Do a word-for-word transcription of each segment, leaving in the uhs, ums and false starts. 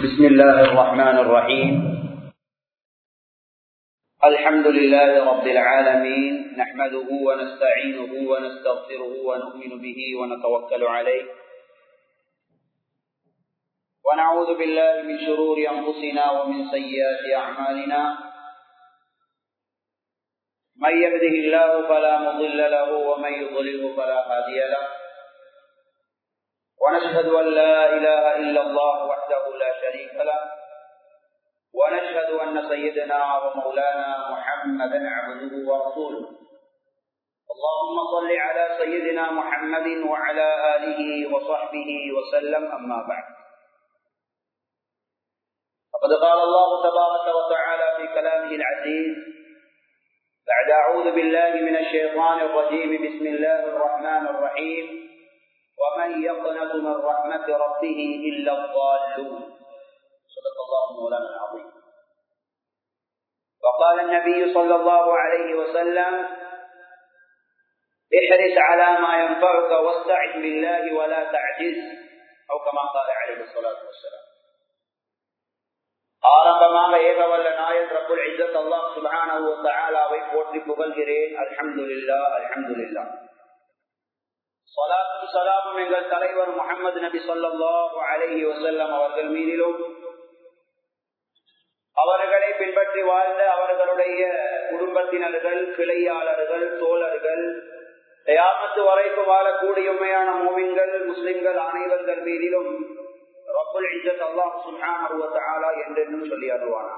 بسم الله الرحمن الرحيم. الحمد لله رب العالمين، نحمده ونستعينه ونستغفره ونؤمن به ونتوكل عليه، ونعوذ بالله من شرور أنفسنا ومن سيئات أعمالنا. من يهده الله فلا مضل له ومن يضلله فلا هادي له، ونشهد أن لا إله إلا الله وحده لا شريك له، ونشهد أن سيدنا ومولانا محمدا عبده ورسوله. اللهم صل على سيدنا محمد وعلى آله وصحبه وسلم، أما بعد. فقد قال الله تبارك وتعالى في كلامه العزيز بعد أعوذ بالله من الشيطان الرجيم: بسم الله الرحمن الرحيم: ومن يقنط من رحمة ربه إلا الضالون. صدق الله مولانا العظيم. وقال النبي صلى الله عليه وسلم: احرص على ما ينفعك واستعن بالله ولا تعجز، أو كما قال عليه الصلاة والسلام. ஆரம்பமாக ஏகவல்ல நாயன் ரப்புல் இஸ்ஸத் அல்லாஹ் சுப்ஹானஹு வ தஆலாவை போற்றி புகழ்கிறேன். அல்ஹம்துலில்லாஹ் அல்ஹம்துலில்லாஹ். ஸலாத்தும் ஸலாமும் எங்கள் தலைவர் முஹம்மது நபி ஸல்லல்லாஹு அலைஹி வஸல்லம் அவர்கள் மீதிலும், அவர்களை பின்பற்றி வாழ்ந்த அவர்களுடைய குடும்பத்தினர்கள், கிளையாளர்கள், தோழர்கள், கியாமத் வரைக்கும் வாழக்கூடிய உண்மையான மூமின்கள், முஸ்லிம்கள் அனைவர்கள் மீதிலும் ரப்புல் இஸ்ஸத் அல்லாஹ் சுப்ஹானஹு வ தஆலா என்றென்றும் சொல்லி அருள்வானார்.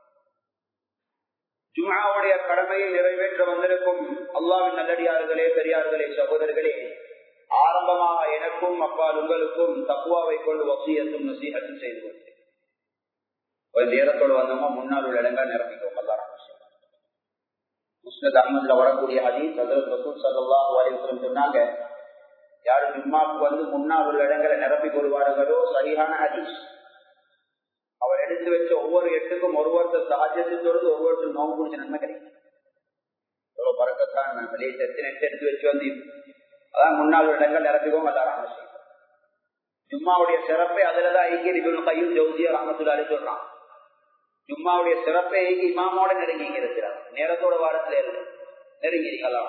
ஜும்ஆவுடைய கடமையை நிறைவேற்ற வந்திருக்கும் அல்லாஹ்வின் நல்லடியார்களே, பெரியார்களே, சகோதரர்களே, ஆரம்பமாக எனக்கும் அப்பால் உங்களுக்கும் தக்வாவை கொண்டு வசியத்தும் நசீஹத்தும் செய்து கொண்டேன். ஒரு நேரத்தோடு வந்தோமா முன்னால் உள்ள இடங்கள் நிரப்பிக்கோம். அல்லாஹ் முஸ்னத் அஹ்மத்ல வரக்கூடிய ஹதீஸ், ஹஜ்ரத் ரசூல் ஸல்லல்லாஹு அலைஹி வஸல்லம் சொன்னாங்க, யாரு ஜும்மாவுக்கு வந்து முன்னால் உள்ள இடங்களை நிரப்பிக் கொள்வார்களோ சரியான ஹதீஸ். அவர் எடுத்து வச்ச ஒவ்வொரு எட்டுக்கும் ஒருவருத்தர் தஹஜ்ஜுத் தொழுது ஒவ்வொருத்தர் நோன்பு குடிச்ச நன்மை கிடைக்கும். எவ்வளவு பரக்கத்தான். வெளியே எத்தனை எட்டு எடுத்து வச்சு வந்து அதான் முன்னாள் இடங்கள் நிரப்பிக்கோங்க. அல்லாஹ் ஜும்மாவுடைய சிறப்பை அதுலதான் ஐக்கிய இப்னு கய்யிம் ஜௌஸியா ரஹ்மத்துல்லாஹி அலைஹி சொல்றான். ஜும்மாவுடைய சிறப்பை ஐக்கிய இமாமோட நெருங்கி இருக்கிறார். நேரத்தோட வாரத்துல நெருங்கி அல்லாஹ்.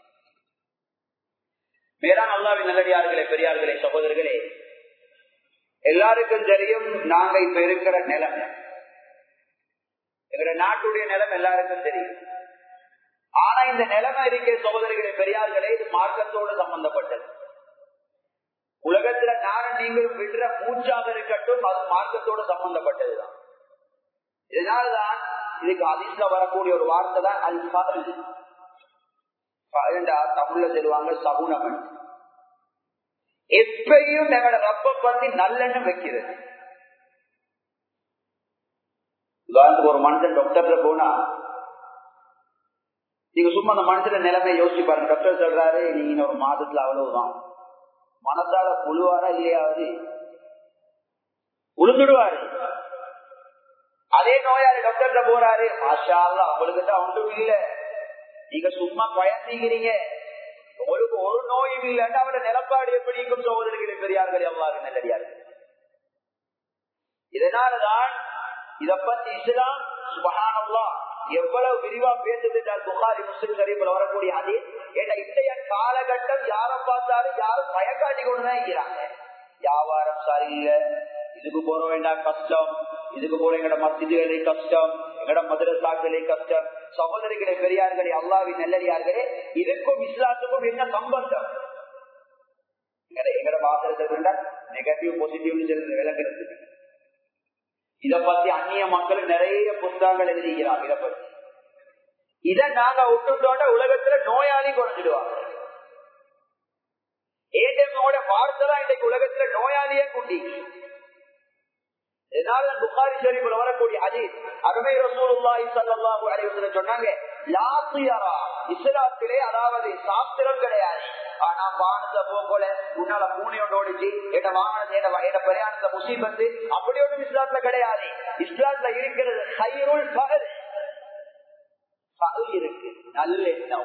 மேலான அல்லாஹ்வின் நல்லடியார்களே, பெரியார்களே, சகோதரர்களே, எல்லாருக்கும் தெரியும் நாங்க இப்ப இருக்கிற நிலைமை, எங்களுடைய நாட்டுடைய நிலைமை எல்லாருக்கும் தெரியும். ஆனா இந்த நிலைமை இருக்கிற சகோதரர்களே, பெரியார்களே, இது மார்க்கத்தோடு சம்பந்தப்பட்டது. உலகத்துல நானும் நீங்கள் விடுற மூச்சாக இருக்கட்டும், அது மார்க்கத்தோடு சம்பந்தப்பட்டதுதான். இதனால்தான் இதுக்கு ஹதீஸ்ல வரக்கூடிய ஒரு வார்த்தை தான் அல் ஃபஅல். தமிழ்ல சொல்லுவாங்க சகுனமன். எப்பயும் எங்களோட ரப்ப பத்தி நல்லெண்ணம் வைக்கிறது. உதாரணத்துக்கு ஒரு மனுஷன் டாக்டர்ல போனா நீங்க சும்மா அந்த மனுஷன் நிலைமை யோசிச்சு பாருங்க. டாக்டர் சொல்றாரு நீங்க ஒரு மாதத்துல அவ்வளவுதான், மனசால புழுவாரா இல்லையாவது உளுந்துடுவாரு. அதே நோயாளி டாக்டர்ல போறாரு, மாஷா அல்லாஹ் அவங்களுக்குதான் ஒன்றும் இல்லை, நீங்க சும்மா பயந்தீங்கிறீங்க, உங்களுக்கு ஒரு நோயும் இல்லைன்னு அவரோட நிலப்பாடு எப்படி இருக்கும் சகோதரர்களே, பெரியார்கள், எவ்வாறு நல்லடியார்கள். இதனாலதான் இத பத்தி இஸ்லாம் சுப்ஹானல்லாஹ் எவ்வளவு விரிவா பேசுது. புகாரி முஸ்லிம் ஷரீஃப்ல வரக்கூடிய அது ஏன்னா இன்றைய காலகட்டம் யாரை பார்த்தாலும் யாரும் பயக்காட்டி கொண்டுதான் இருக்கிறாங்க. வியாபாரம் சரியில்லை, இதுக்கு போற வேண்டாம் கஷ்டம், இதுக்கு போற எங்கட மஸ்ஜிதுகளே கஷ்டம், எங்கட மதரசாக்களே கஷ்டம். சகோதரிகளே, பெரியார்களே, அல்லாஹ்வின் நல்லடியார்களே, இதுக்கும் இஸ்லாத்துக்கும் என்ன சம்பந்தம்? எங்கட பாத்திரத்தை நெகட்டிவ் பாசிட்டிவ் விளங்குறது. இத பத்தி அந்நிய மக்கள் நிறைய புத்தகங்கள் எழுதிக்கிறாங்க. இதை பத்தி இதை நாங்க விட்டுட்டோட உலகத்துல நோயாளி குறைஞ்சிடுவாங்க. ஏதோட வார்த்தை தான் இன்றைக்கு உலகத்துல நோயாளியே கூட்டி. இதனால புகாரி ஷரீஃப்ல வரக்கூடிய ஹதீஸ், அருமை ரசூலுல்லாஹி ஸல்லல்லாஹு அலைஹி வஸல்லம் சொன்னாங்க, லா தியரா, இஸ்லாத்திலே அதாவது சாஸ்திரம் கிடையாது. ஆனா வானத்தை போகல உன்னால பூனையோட ஓடிச்சு எட வாகனத்தை எட பிரயாணத்தை முசீபத்து அப்படி ஒன்றும் இஸ்லாத்துல கிடையாது. இஸ்லாத்துல இருக்கிறது ஹைருல் ஃபஅல். ஃபஅல் இருக்கு, நல்லெண்ணம்.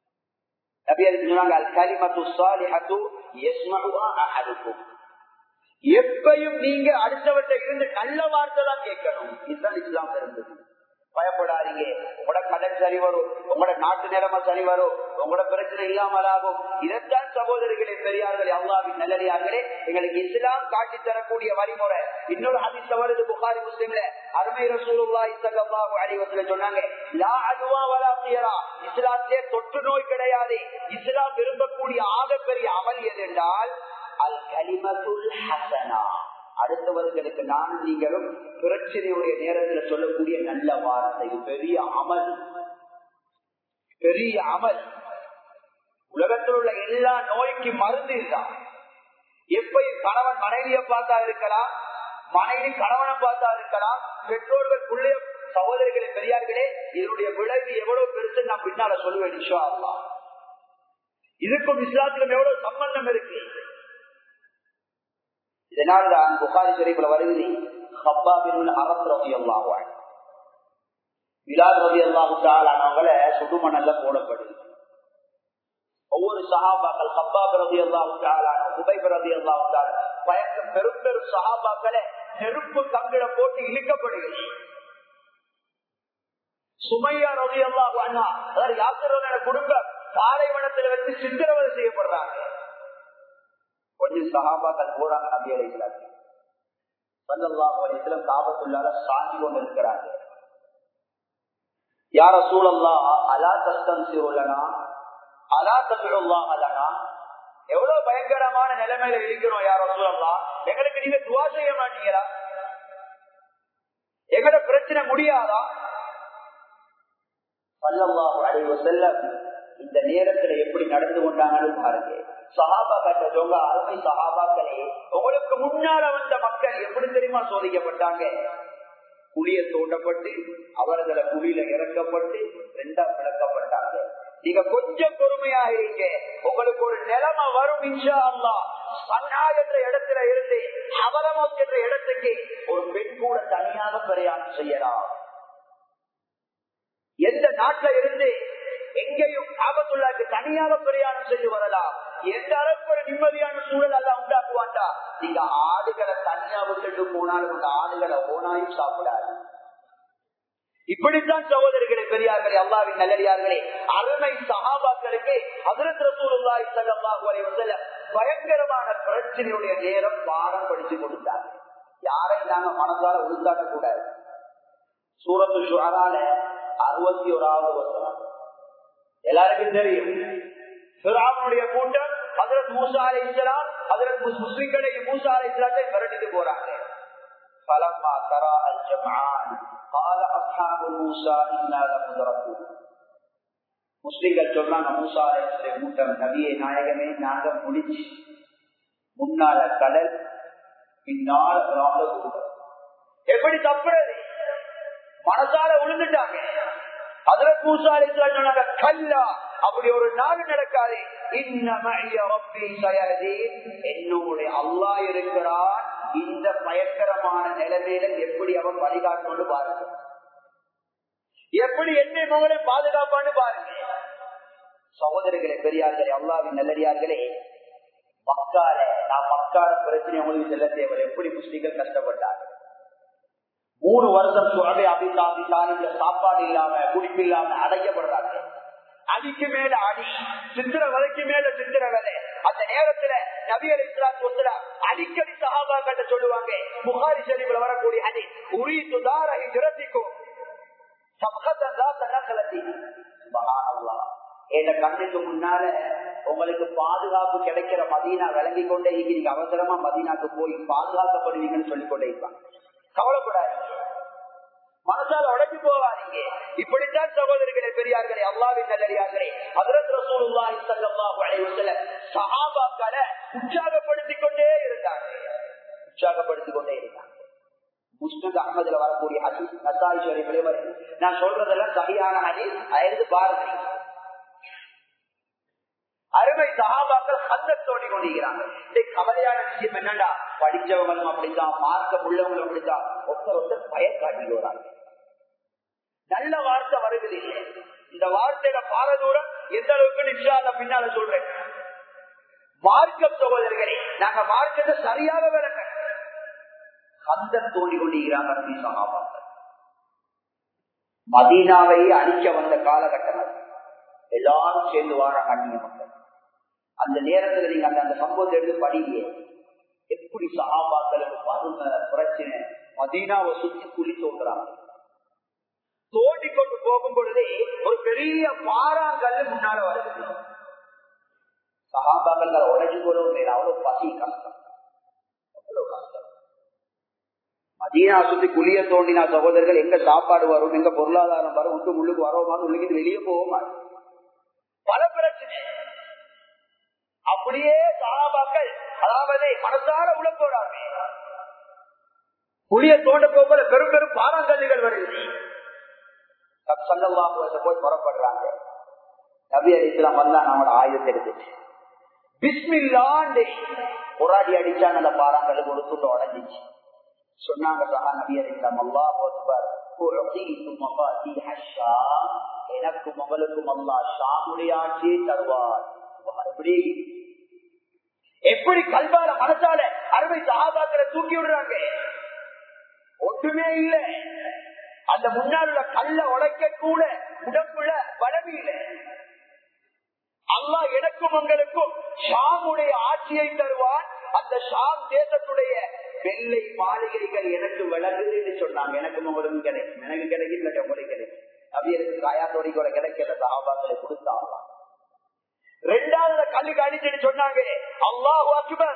நபி அதுக்கு சொன்னாங்க, அல் கலிமத்து ஸாலிஹத்து யஸ்மஉஹா அஹதுக்கும். எப்பையும் நீங்க அடுத்தவற்றை இருந்து நல்ல வார்த்தை தான் கேட்கணும். இதுதான் இஸ்லாம் இருந்தது. பயப்படாதீங்க, உங்களோட கடன் சரி வரும், உங்களோட நாட்டு நிலைமை சரி வரும், உங்களோட பிரச்சனை இல்லாமல் ஆகும். இதைத்தான் சகோதரிகளே, பெரியார்களே, அல்லாஹ்வின் நல்லடியார்களே, எங்களுக்கு இஸ்லாம் காட்டி தரக்கூடிய வழிமுறை. இன்னொரு ஹதீஸ் வருது புகாரி முஸ்லிம்ல, அருமை ரசூலுல்லாஹி ஸல்லல்லாஹு அலைஹி வஸல்லம் சொன்னாங்க, லா அத்வா வலா தியரா, இஸ்லாத்திலே தொற்று நோய் கிடையாது. இஸ்லாம் விரும்பக்கூடிய ஆகப்பெரிய அமல் எது என்றால் அல் கலிமத்துல் ஹஸனா, அடுத்தவர்களுக்கு நானும் நீங்களும் பிரச்சனையுடைய நேரத்தில் சொல்லக்கூடிய நல்ல வார்த்தை. பெரிய அமல், பெரிய அமல். உலகத்தில் உள்ள எல்லா நோய்க்கு மருந்து இதுதான். எப்பயும் கணவன் மனைவியை பார்த்தா இருக்கலாம், மனைவி கணவனை பார்த்தா இருக்கலாம், பெற்றோர்கள் பிள்ளைய, சகோதரிகளே, பெரியார்களே, இதனுடைய விளைவு எவ்வளவு பெருசு நான் பின்னால சொல்லுவேன் இன்ஷா அல்லாஹ். இதுக்கும் இஸ்லாத்திலும் எவ்வளவு சம்பந்தம் இருக்கு. இதனால்தான் புகாரி ஷரீஃப்ல வருகிறது, கப்பாப் பின் அரத் ரலியல்லாஹு அன்ஹு, பிலால் ரலியல்லாஹு தஆலா அவங்கள சுடுமணல்ல போடப்படுது. ஒவ்வொரு சஹாபாக்கள், கப்பாப் ரலியல்லாஹு தஆலா, உபைப் ரலியல்லாஹு தஆலா, பயங்கர பெரும் பெரும் சஹாபாக்களை நெருப்பு கங்கிட போட்டு இழுக்கப்படுகிறது. சுமையா ரலியல்லாஹு அன்ஹா, அதாவது யாசரோட குடும்பம் பாலைவனத்தில் வச்சு சித்திரவதை செய்யப்படுறாங்க. கொஞ்சம் சஹாபாக்கள் போறாங்க நபி அலைஹிஸ்ஸலாம் ஸல்லல்லாஹு அலைஹி வஸல்லம் காபத்துல்லாஹ்ல சாஞ்சி கொண்டு இருக்கிறாங்க. யா ரசூலல்லாஹ் அலா தஸ்தன்சிரு லனா அலா ததுல்லாஹ் லனா, எவ்வளவு பயங்கரமான நிலைமையில இருக்கிறோம் யா ரசூலல்லாஹ், எங்களுக்கு நீங்க துஆ செய்ய மாட்டீங்களா? எங்கட பிரச்சனை முடியாதா? ஸல்லல்லாஹு அலைஹி வஸல்லம் இந்த நேரத்துல எப்படி நடந்து கொண்டாங்கன்னு பாருங்க. சஹாபா கட்டவங்க, அருமை சஹாபாக்களே, உங்களுக்கு முன்னால வந்த மக்கள் எப்படி தெரியுமா சோதிக்கப்பட்டாங்க? குழிய தோண்டப்பட்டு அவர்களை குழியில இறக்கப்பட்டு ரெண்டா பிளக்கப்பட்டாங்க. நீங்க கொஞ்சம் பொறுமையா இருங்க, உங்களுக்கு ஒரு நிலைமை வரும் இன்ஷா அல்லாஹ். சன்னா என்ற இடத்துல இருந்து ஹபரமத் என்ற இடத்துக்கு ஒரு பெண் கூட தனியாக பிரயாணம் செய்யலாம். எந்த நாட்டுல இருந்து எங்கேயும் காபத்துல்லாஹ்க்கு தனியாக பிரயாணம் செய்து வரலாம். எந்த அளவுக்கு ஒரு நிம்மதியான சூழல் எல்லாம் உண்டாக்குவாண்டா, நீங்க ஆடுகளை தனியா விட்டுட்டு போனாலும் அந்த ஆடுகளை ஓனாயும் சாப்பிடாது. இப்படித்தான் சகோதரிகளே, பெரியார்களே, அல்லாஹ்வின் நல்லடியார்களே, அருமை சஹாபாக்களுக்கு ஹஜ்ரத் ரசூலுல்லாஹி ஸல்லல்லாஹு அலைஹி வஸல்லம் பயங்கரமான பிரச்சனையுடைய நேரம் பாடம் படிச்சு கொடுத்தாங்க. யாரை நாங்க மனதால உள்தாட்ட கூடாது. சூரத்துல் ஷுஆரால அறுபத்தி ஓராவது வசனம் எல்லாருக்கும் தெரியும். ஃபிரௌனுடைய கூட்டம் ஹஜ்ரத் மூசா அலைஹிஸ்ஸலாம், ஹஜ்ரத் முஸ்லிம்களை மூசா அலைஹிஸ்ஸலாத்தை விரட்டிட்டு போறாங்க. ஃபலம்மா தரா அல் ஜம்ஆன் قال اصحاب موسى انا لمدركون. முஸ்லிம்கள் சொல்றாங்க, மூசா அலைஹிஸ்ஸலாம் கூட்டம், நபியே நாயகமே, நாங்க முடிச்சு முன்னால கடல், பின்னால் கூட்டம். எப்படி தப்புறது? மனசால விழுந்துட்டாங்க. ஹஜ்ரத் மூசா அலைஹிஸ்ஸலாம் சொன்னாங்க, கல்லா, அப்படி ஒரு நாள் நடக்காது. என்னுடைய அல்லாஹ் இருக்கிறான். இந்த பயங்கரமான நிலைமையில எப்படி அவன் வழிகாட்டு பாருங்க, எப்படி என்னை மகனை பாதுகாப்பான்னு பாருங்க. சகோதரிகளே, பெரியார்களே, அல்லாஹ்வின் நல்லடியார்களே, மக்கால நான் மக்கால பிரச்சனை உங்களுக்கு செல்ல தேவை. எப்படி முஸ்லிம்கள் கஷ்டப்பட்டாங்க. மூணு வருஷம் சுரபை அபிதாபிதான் இந்த சாப்பாடு இல்லாம குடிப்பு இல்லாம அடைக்கப்படுறாங்க. அடிக்கு மேல அடி, சித்திரவதைக்கு மேல சித்திரவதை. அந்த நேரத்துல நபி அலைஹிஸ்ஸலாத்து வஸலாம் அடிக்கடி சஹாபாக்கிட்ட சொல்லுவாங்க, புகாரி ஷரீஃப்ல வரக்கூடிய ஹதீஸ், உரீது தார ஹிஜ்ரத்திக்கும் சப்கத்தன் ذات நக்லத்தி. சுப்ஹானல்லாஹ், இந்த கண்ணுக்கு முன்னால உங்களுக்கு பாதுகாப்பு கிடைக்கிற மதீனா விளங்கி கொண்டே நீங்க அவசரமா மதீனாக்கு போய் பாதுகாக்கப்படுவீங்கன்னு சொல்லிக் கொண்டே இருப்பாங்க. கவலைப்படாதீங்க, மனசால உடைச்சு போவாதீங்க. இப்படித்தான் சகோதரிகளே, பெரியார்களே, அல்லாஹ்வின் நல்லடியார்களே, ஹஜ்ரத் ரசூலுல்லாஹி ஸல்லல்லாஹு அலைஹி வஸல்லம் சஹாபாக்களை உற்சாகப்படுத்திக் கொண்டே இருந்தாங்க, உற்சாகப்படுத்திக் கொண்டே இருந்தாங்க. முஸ்னத் அஹ்மதுல வரக்கூடிய ஹதீஸ், நசாயி ஷரீஃபிலே வருது. நான் சொல்றதெல்லாம் சரியான ஹதீஸ், அதாவது பாருங்க. அருமை சஹாபாக்கள் ஹந்தக் தோண்டி கொண்டிருக்கிறாங்க. கவலையான விஷயம் என்னண்டா, படிச்சவங்களும் அப்படித்தான், மார்க்க உள்ளவங்களும் அப்படித்தான், ஒருத்தர் ஒருத்தர் பயம் காட்டி வராங்க. நல்ல வார்த்தை வருகிறது இல்லை. இந்த வார்த்தையில பாரதூரம் எந்த அளவுக்கு நிச்சயம் பின்னால சொல்றேன். மார்க்க சகோதரர்களே, நாங்க மார்க்கத்தை சரியாக விளங்க. கந்த தோண்டி கொண்டிருக்கிறாங்க நபி சஹாபாக்கள். மதீனாவை அழிக்க வந்த காலகட்டம் அது. எல்லாரும் சேர்ந்து வாழ கண்ணிய மக்கள். அந்த நேரத்தில் நீங்க அந்த அந்த சம்பவத்தை எடுத்து படிங்க. எப்படி சஹாபாக்களுக்கு பரும பிரச்சனை, மதீனாவை சுற்றி குழி தோன்றாங்க. தோண்டி கொண்டு போகும் பொழுதே ஒரு பெரிய பாறாங்கல் முன்னால வருது. சஹாபாக்கள் உடைஞ்சு போறவங்க அவ்வளவு பசி, கஷ்டம், அவ்வளவு கஷ்டம். மதீனா சுத்தி குழிய தோண்டினா சகோதரர்கள் எங்க சாப்பாடு வரும், எங்க பொருளாதாரம் வரும், விட்டு உள்ளுக்கு வரோமா, உள்ளுக்கு வெளியே போவோமா, பல பிரச்சனை. அப்படியே சஹாபாக்கள் அதாவது மனசால உள்ள போறாங்க. குழிய தோண்ட போக பெரும் பெரும் பாறாங்கல்லுகள் வருது. போய் புறப்படுறாங்க. நபி அலிஸ்லாம் வந்தா நம்மளோட ஆயுதத்தை எடுத்துட்டு பிஸ்மில்லாண்டு போராடி அடிச்சாங்க. அந்த பாறாங்கல்லுக்கு ஒரு துண்டு உடஞ்சிச்சு. சொன்னாங்க சஹா நபி அலிஸ்லாம், அல்லாஹ் அக்பர், எனக்கும் உங்களுக்கும் அல்லாஹ் ஷாமுடைய ஆட்சியை தருவார். எப்படி எப்படி கல்வால மனசால அறுவை சஹாபாக்களை தூக்கி விடுறாங்க. ஒன்றுமே இல்லை. அந்த முன்னால் உள்ள கல்ல உடைக்க கூட உடம்புல பலம் இல்லை. அல்லாஹ் எனக்கும் உங்களுக்கும் ஷாமுடைய ஆட்சியை தருவான். அந்த ஷாம் தேசத்துடைய வெள்ளை மாளிகைகள் எனக்கு விளங்குதுன்னு சொன்னாங்க. எனக்கும் உங்களுக்கும் கிடைக்கும். எனக்கு கிடைக்கும், இல்லை உங்களுக்கு கிடைக்கும். நபியருக்கு காயாத்தோடி கூட கிடைக்கிற சஹாபாக்களை கொடுத்தாங்க. ரெண்டாவது கல்லுக்கு அடிச்சுட்டு சொன்னாங்க, அல்லாஹு அக்பர்,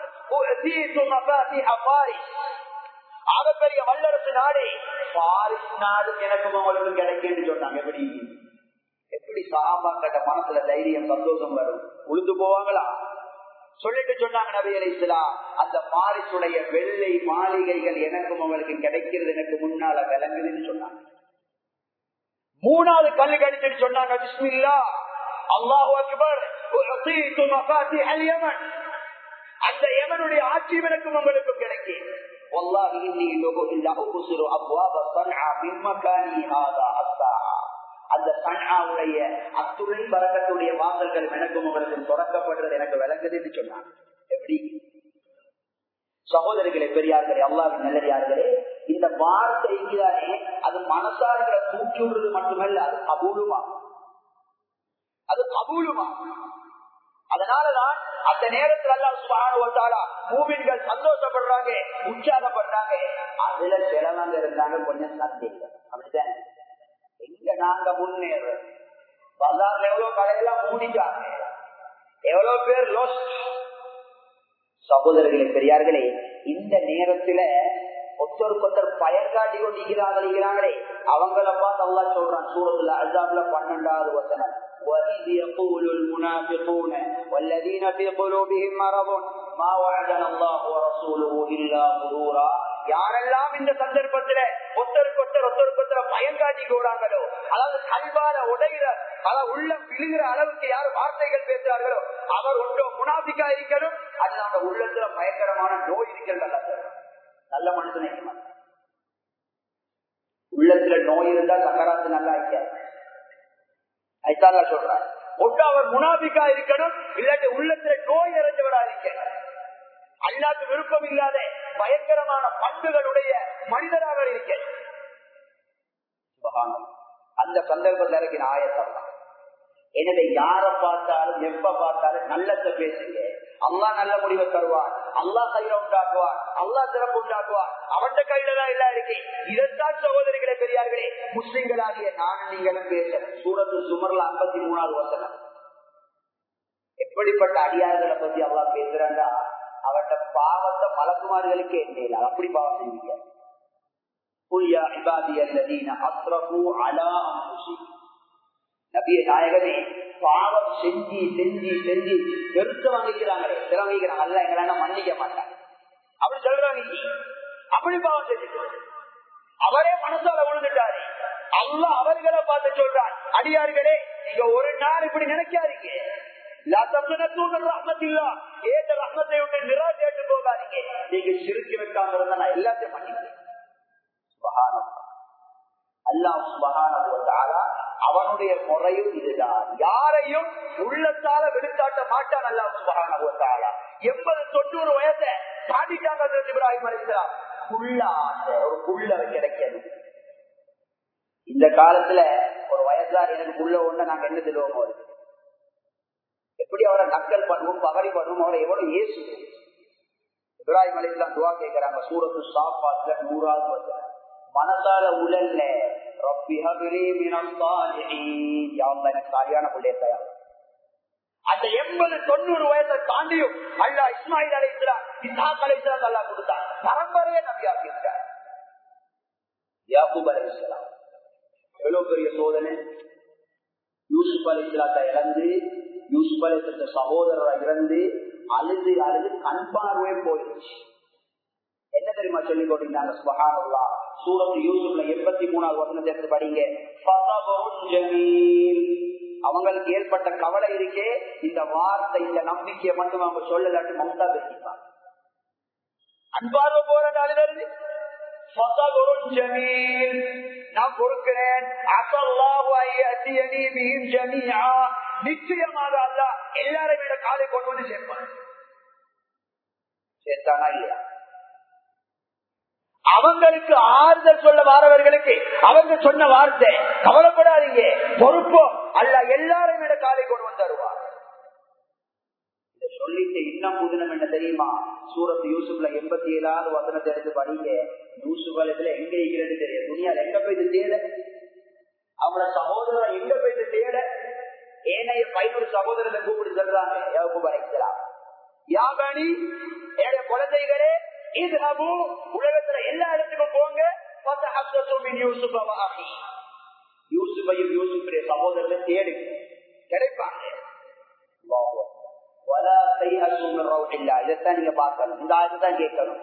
ஆகப்பெரிய வல்லரசு நாடு பாரிஸ் நாடு எனக்கும் அவங்களுக்கும் கிடைக்கும் சொன்னாங்க. எப்படி எப்படி சஹாபாக்கிட்ட மனசுல தைரியம், சந்தோஷம் வரும்? உளுந்து போவாங்களா? சொல்லிட்டு சொன்னாங்க நபி அலைஹிஸ்ஸலாம், அந்த பாரிசுடைய வெள்ளை மாளிகைகள் எனக்கும் அவங்களுக்கு கிடைக்கிறது எனக்கு முன்னால விளங்குதுன்னு சொன்னாங்க. மூணாவது கல்லுக்கு அடிச்சுட்டு சொன்னாங்க, பிஸ்மில்லாஹ், அல்லாஹு அக்பர், உஅதீது மஃபாத்திஹ் அல்-யமன், அந்த யமனுடைய ஆட்சி எனக்கும் உங்களுக்கும் கிடைக்கும். வல்லாஹி இன்னி லா உப்சிரு அப்வாப ஸன்ஆ மின் மகானி ஹாதா அஸ்ஸாஆ, அந்த ஸன்ஆவுடைய அத்துணை பரக்கத்துடைய வாசல்கள் எனக்கும் உங்களுக்கும் திறக்கப்படுறது எனக்கு விளங்குதுன்னு சொன்னாங்க. எப்படி சகோதரிகளே, பெரியார்களே, அல்லாஹ்வின் நல்லடியார்களே, இந்த வார்த்தை இங்கதானே அது மனசார்களை தூக்கி விடுறது மட்டுமல்ல, அது கபூலுமா, அது கபூலுமா. அதனாலதான் அந்த நேரத்தில் அல்லாஹ் சுப்ஹானஹு வ தஆலா மூமின்கள் சந்தோஷப்படுறாங்க, உற்சாகப்படுறாங்க. அதுல சிலவங்க இருந்தாங்க கொஞ்சம் சந்தேகம். அப்படித்தான் எங்க நாங்க முன்னேற பஜார்ல எவ்வளவு கடையெல்லாம் மூடிட்டாங்க, எவ்வளவு பேர் லோஸ்ட். சகோதரர்களே, பெரியார்களே, இந்த நேரத்துல ஒருத்தருக்கு ஒருத்தர் பயன் காட்டி கொண்டிருக்கிறாங்களே அவங்களை பார்த்து அல்லாஹ் சொல்றான் சூரத்துல அஸாப்ல பன்னெண்டாவது வசனம், وَإِذْ يَقُولُ الْمُنَافِقُونَ وَالَّذِينَ فِي قُلُوبِهِم مَّرَضٌ مَّا وَعَدَنَا اللَّهُ وَرَسُولُهُ إِلَّا غُرُورًا. யாரெல்லாம் இந்த சந்தர்ப்பத்துல ஒருத்தருக்கு ஒருத்தர் ஒருத்தருக்கு ஒருத்தர் பயன் காட்டி கூடாங்களோ, அதாவது கல்வால உடைகிற அதாவது உள்ள விழுகிற அளவுக்கு யார் வார்த்தைகள் பேசுறார்களோ அவர் ஒன்றோ முனாபிக்கா இருக்கணும், அது அந்த உள்ளத்துல பயங்கரமான நோய் இருக்கிறது. நல்ல மனுஷனை உள்ளத்துல நோய் இருந்தா சக்கராத்து நல்லா இருக்காது. ஐத்தாலா சொல்றார், ஒன்று அவர் முனாபிக்கா இருக்கணும், இல்லாட்டி உள்ளத்துல நோய் நிறைஞ்சவரா இருக்க. அல்லாஹ்வுக்கு விருப்பம் இல்லாத பயங்கரமான பண்புகளுடைய மனிதராக இருக்க. அந்த சந்தர்ப்பத்தில் இருக்கிற ஆயத்தம். எனவே யாரை பார்த்தாலும் எப்ப பார்த்தாலும் நல்லத்தை பேசுங்க. அல்லாஹ் நல்ல முடிவை தருவார், அல்லாஹ் கையில உண்டாக்குவார், அல்லாஹ் சிறப்பு உண்டாக்குவார். அவன் கையில தான் எல்லாம் இருக்கு. இதைத்தான் சகோதரிகளே, பெரியார்களே, முஸ்லிம்களாகிய நானும் நீங்களும் பேசணும். சூரத்து சுமர்ல ஐம்பத்தி மூணாவது வசனம். எப்படிப்பட்ட அடியார்களை பத்தி அல்லாஹ் பேசுறாண்டா, அவட்ட பாவத்தை மலக்குமார்களுக்கு என்ன அப்படி பாவம் செய்வீங்க. நபிய நாயகமே, பாவம் செஞ்சு செஞ்சு செஞ்சு வெறுத்து வாங்கிக்கிறாங்களே, சிறவங்கிக்கிறாங்க, அல்ல எங்களா மன்னிக்க மாட்டாங்க அப்படி சொல்றாங்க. அப்படி பாவம் செஞ்சு அவரே மனசால விழுந்துட்டாரு. அல்லாஹ் அவர்களை பார்த்து சொல்றான், அடியார்களே, நீங்க ஒரு நாள் இப்படி நினைக்காதீங்க, ரஹ்மத்தை விட்டு நிராசைட்டு போகாதீங்க. நீங்க சிரிச்சு வைக்காம இருந்தா நான் எல்லாத்தையும் மன்னிக்கிறேன். அல்லாஹ் சுப்ஹானஹு வ தஆலா அவனுடைய முறையும் இதுதான். யாரையும் உள்ளத்தால வெளிக்காட்ட மாட்டான் அல்லாஹ் சுப்ஹானஹு வ தஆலா. எண்பது தொண்ணூறு வயசை தாண்டிட்டாங்க இப்ராஹிம் அலைஹிஸ்ஸலாம். புள்ள ஆசை, ஒரு புள்ள கிடைக்கணும். இந்த காலத்துல ஒரு வயசுல எனக்கு புள்ள ஒண்ணு நாங்க என்ன சொல்லுவோம், அவருக்கு எப்படி அவரை நக்கல் பண்ணுவோம், பகரி பண்ணுவோம், அவரை எவ்வளவு ஏசுவோம். இப்ராஹிம் அலைஹிஸ்ஸலாம் துஆ கேட்கிறாங்க சூரத்து ஸாஃபாத்ல நூறாவது வசனம். மனசால உலல்ல ரப்பி ஹப்லி மினஸ் ஸாலிஹீன், யா அல்லாஹ் எனக்கு சரியான புள்ளைய தயார். அந்த எண்பது தொண்ணூறு வயசை தாண்டியும் அல்லாஹ் இஸ்மாயில் அலைஹிஸ்ஸலாம் இஸ்ஹாக் அலைஹிஸ்ஸலாம் அல்லாஹ் கொடுத்தார். பரம்பரையே நபியாக இருக்கிறார். யாக்கூப் அலைஹிஸ்ஸலாம் எவ்வளவு பெரிய சோதனை. யூசுப் அலைஹிஸ்ஸலாத்தை இழந்து, யூசுப் அலைஹிஸ்ஸலாத்த சகோதரரை இழந்து அழுது அழுது கண் பார்வை போயிடுச்சு. என்ன தெரியுமா சொல்லி கொண்டிருந்தாங்க? சுப்ஹானல்லாஹ், சூரத்து யூசுப்ல எண்பத்தி மூணாவது வசனத்தை எடுத்து படிங்க. ஃபஸபுருன் ஜமீல், அவங்களுக்கு ஏற்பட்ட கவலை இருக்கே, இந்த வார்த்தை இந்த நம்பிக்கையை மட்டும் அவங்க சொல்லலாட்டி மம்தா பேசிப்பாங்க. அன்பார்வை போறாண்டு அழுது ஃபஸபுருன் ஜமீல், நான் பொறுக்கிறேன். அஸல்லாஹு அய்யதியனி பிஹிம் ஜமீஆ, நிச்சயமாக அல்லாஹ் எல்லாரையும் காலை கொண்டு வந்து சேர்ப்பான். சேர்த்தானா இல்லையா? அவங்களுக்கு ஆறுதல் சொல்ல வாரவர்களுக்கு அவங்க சொன்ன வார்த்தை, கவலைப்படாதீங்க, பொறுப்போ அல்லாஹ் எல்லாரையும் காலை கொண்டு வந்து தருவார். இதை சொல்லிட்டு இன்னும் புதினம் என்ன தெரியுமா? சூரத்து யூசுப்ல எண்பத்தி ஏழாவது வசனத்தை எடுத்து படிங்க. யூசுப் அலைஹிஸ்ஸலாம் எங்க இருக்கிறது தெரியும், துனியால எங்க போய் தேட, அவங்களோட சகோதரர் எங்க போய் தேட, ஏனைய பதினொரு சகோதரரை கூப்பிட்டு சொல்றாங்க. யாக்கூப் அலைஹிஸ்ஸலாம், யா பனி, ஏழை குழந்தைகளே, இது அபு, உலகத்துல எல்லா இடத்துக்கும் போங்க, யூசுஃபையும் யூசுஃபுடைய சகோதரரை தேடி கிடைப்பாங்க. இதைத்தான் நீங்க பார்க்கணும், இந்த ஆயத்தான் கேட்கணும்.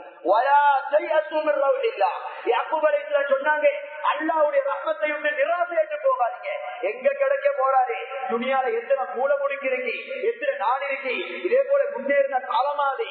சொன்னாங்க அல்லாஹ்வுடைய ரஹ்மத்தை விட்டு நிராசையிட்டு போகாதீங்க. எங்க கிடைக்க போறாரு, துனியால எத்தனை மூல முடிக்கு இருக்கு, எத்தனை நாடு இருக்கு, இதே போல முன்னேறின காலமாதி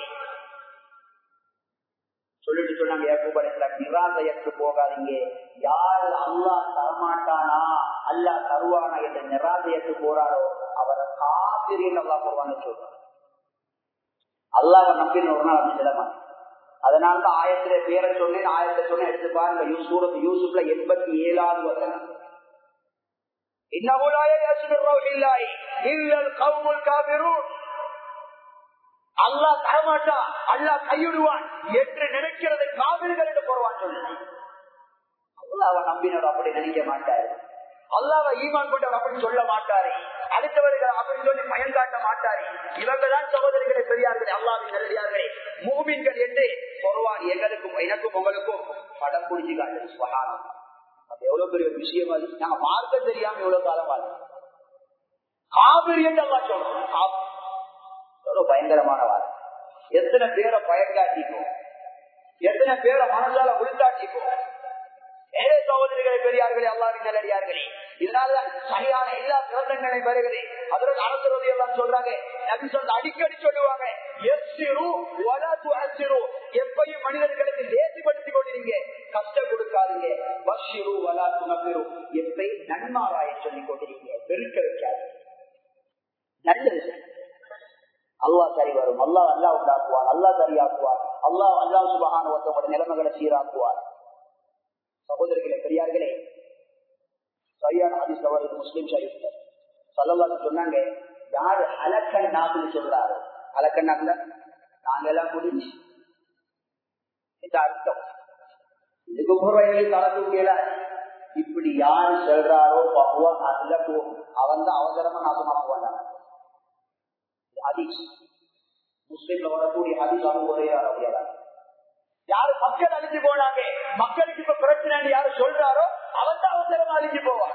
சொல்லிட்டு சொன்னாங்க. யாக்கூப் அலைஹிஸ்ஸலாம், நிராசையற்று போகாதீங்க. யாரு அல்லாஹ் தரமாட்டானா அல்லாஹ் தருவானா என்று நிராசையற்று போறாரோ அவரை காபிரின் அல்லாஹ் போவான்னு சொல்றாங்க. அல்லாஹ் நம்பின ஒரு நாள் அப்படி சொல்லமா. அதனாலதான் ஆயத்திலே பேரை சொன்னேன், ஆயத்தை சொன்ன எடுத்து பாருங்க. சூரத்து யூசுப்ல எண்பத்தி ஏழாவது வசனம். இன்னஹு லா யஸ்பிரு ரௌஹில்லாஹி இல்லல் கௌமுல் காஃபிரூன், அல்லாஹ் தரமாட்டா அல்லாஹ் கையிடுவான் என்று நினைக்கிறது காவிர்கள் என்று போடுவான் சொல்லுங்க. அல்லாஹ்வை நம்பினவர் அப்படி நினைக்க மாட்டாரு, அல்லாஹ்வை ஈமான் கொண்டவர் அப்படி சொல்ல மாட்டாரு, அடுத்தவர்கள் அப்படி சொல்லி பயன் காட்ட மாட்டாரு. இவங்கதான் சகோதரிகளை பெரியார்கள், அல்லாஹ்வின் நல்லடியார்களே, மூமின்கள் என்று பொருவான் எங்களுக்கும் எனக்கும் உங்களுக்கும் படம் பிடிச்சி காட்டு. சுபஹானல்லாஹ், அது எவ்வளவு பெரிய ஒரு விஷயம். அது நாங்க பார்க்க தெரியாம எவ்வளவு காலம் ஆகுது. காவிரி என்று அல்லாஹ் சொல்றோம், பயங்கரமான வார்த்தை. எத்தனை பேரை பயன்காட்டிப்போம், எத்தனை பேரை மனசால உள்காட்டிப்போம். ஏழை சகோதரிகளை பெரியார்களே, அல்லாஹ்வின் நல்லடியார்களே, இதனாலதான் சரியான எல்லா சிறந்தங்களையும் வருகிறது. அதற்கு அரசு எல்லாம் சொல்றாங்க, நபி சொல்ல அடிக்கடி சொல்லுவாங்க, எப்பையும் மனிதர்களுக்கு தேசிப்படுத்திக் கொண்டிருங்க, கஷ்டம் கொடுக்காதீங்க. பஷிரு வலா துனபிரு, எப்பை நன்மாராய சொல்லிக் கொண்டிருங்க, வெறுக்க வைக்காதீங்க. நல்லது அல்லாஹ் சரி வரும், அல்லாஹ் அல்லாஹ் உண்டாக்குவார், அல்லாஹ் சரியாக்குவார், அல்லாஹ் அல்லாஹ் சுபஹானஹு வ தஆலா நிலைமைகளை சீராக்குவார். சகோதரர்களே பெரியார்களே, சரியான ஹதீஸ் வருது முஸ்லிம் ஷரீஃப்ல. ஸல்லல்லாஹு அலைஹி சொன்னாங்க, யாரு ஹலக்கன் நாக்குன்னு சொல்றாரு, ஹலக்கன் நாக்குல நாங்க எல்லாம் முடிஞ்சு இது அர்த்தம். இதுக்கு முறையில் தரக்கூடிய இப்படி யாரு சொல்றாரோ பகுவா அதுல போகும், அவன் தான் அவசரமா நாசமாக்குவாங்க. ஹதீஸ் முஸ்லிம்ல வரக்கூடிய ஹதீஸ் அனுபவம் அப்படியா. யாரு மக்கள் அழிஞ்சு போனாங்க, மக்களுக்கு இப்ப பிரச்சனை யாரு சொல்றாரோ அவன் தான் அவசரமா அழிஞ்சு போவான்.